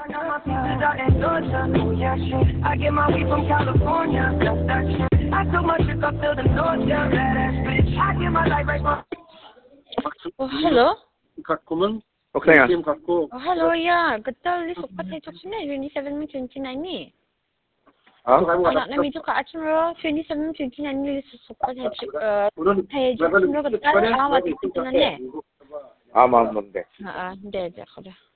My pieces out in Georgia, oh yeah shit. I get my weed from California, that's that shit. I took my chick up to the north, yeah, badass bitch. I get my life right from. Hello? 갖고면 옥상이야. 게임 갖고 Hello, yeah. Betul, suka saya cakap sebenarnya 27 29 ni. 어? Anak namin juga acimro 27 29 ni suka saya cakap saya cakap betul alamat itu dengan ni. 아마 뭔데? 네, 네, 그래.